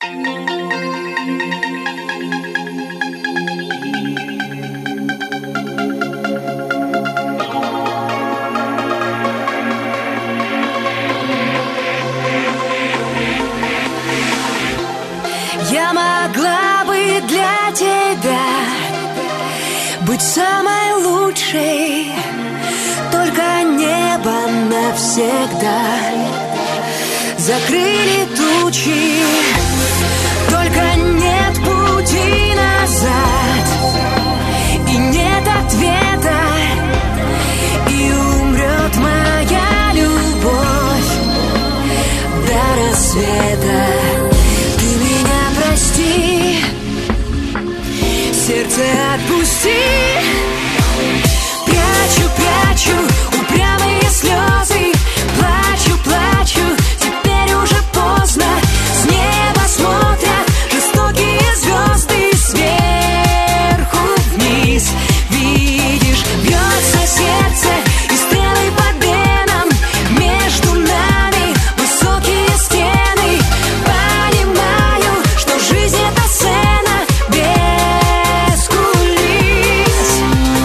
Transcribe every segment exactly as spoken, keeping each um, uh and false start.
Я могла бы для тебя быть самой лучшей, только небо навсегда закрыли тучи, только нет пути назад, и нет ответа, и умрет моя любовь до рассвета. Прости, сердце отпусти. Прячу, прячу упрямые слезы, плачу, плачу, теперь уже поздно. С неба смотрят жестокие звезды сверху вниз. Видишь, бьется сердце, и стрелы по венам, между нами высокие стены. Понимаю, что жизнь — это сцена без кулис.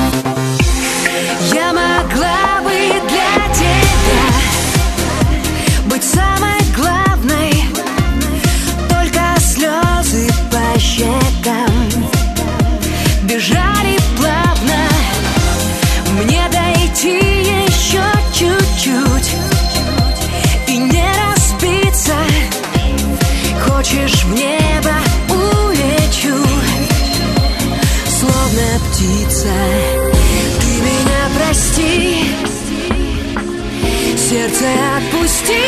Я могла бы для тебя быть самой главной, только слезы по щекам бежали плавно. Мне дойти еще чуть-чуть и не разбиться. Хочешь в небо — улечу, словно птица. Ты меня прости, сердце отпусти.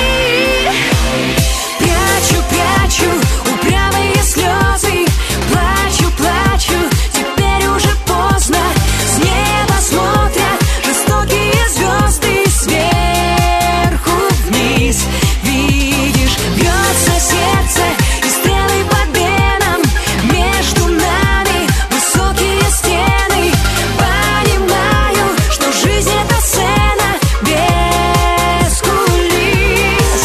Прячу, прячу упрямые слезы, плачу, плачу, теперь уже поздно. С неба смотрят жестокие звезды сверху вниз. Видишь, бьется сердце, и стрелы по венам, между нами высокие стены. Понимаю, что жизнь — это сцена без кулис.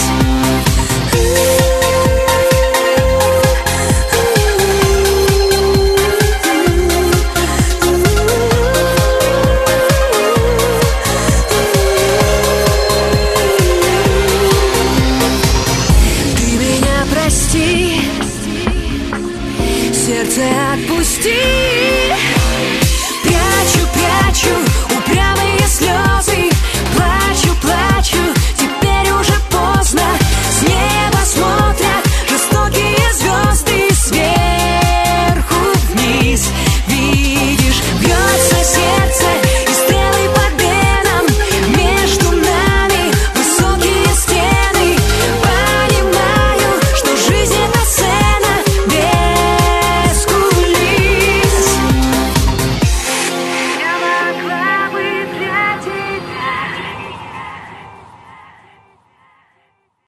Ты меня прости, сердце отпусти.